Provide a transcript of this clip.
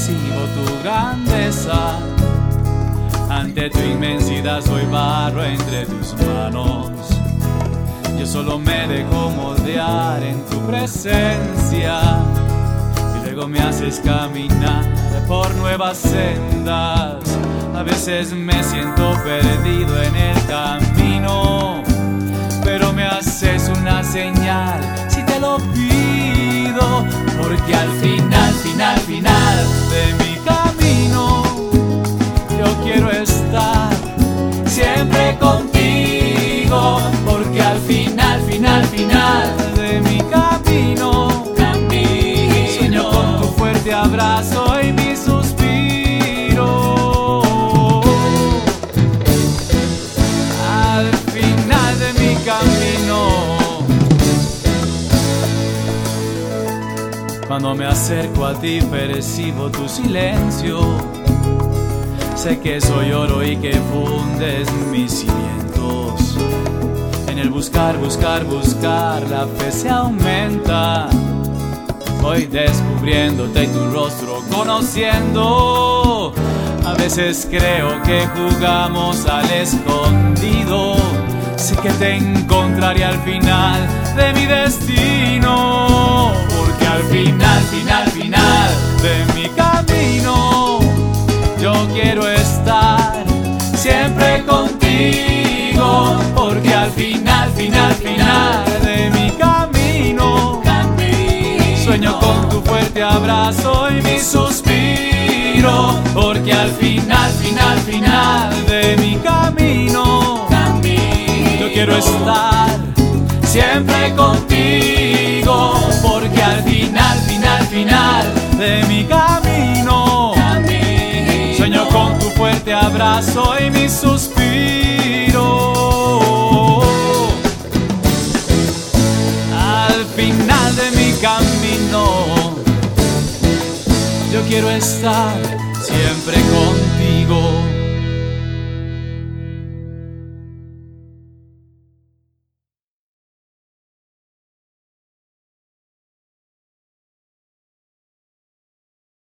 percibo tu grandeza. Ante tu inmensidad soy barro entre tus manos. Yo solo me dejo moldear en tu presencia y luego me haces caminar por nuevas sendas. A veces me siento perdido en el camino, pero me haces una señal si te lo pido, porque al final, final, final de mi camino yo quiero estar siempre contigo, porque al final, final, final de mi camino sueño con tu fuerte abrazo y mi suspiro. Al final de mi camino, cuando me acerco a ti percibo tu silencio. Sé que soy oro y que fundes mis cimientos. En el buscar, buscar, buscar, la fe se aumenta. Voy descubriéndote y tu rostro conociendo. A veces creo que jugamos al escondido. Sé que te encontraré al final de mi destino, porque al final, final, final de mi camino yo quiero estar siempre contigo, porque al final, final, final de mi camino sueño con tu fuerte abrazo y mi suspiro, porque al final, final, final de mi camino yo quiero estar siempre contigo, porque al final, final, final de mi camino sueño con tu fuerte abrazo y mi suspiro. Al final de mi camino yo quiero estar siempre contigo.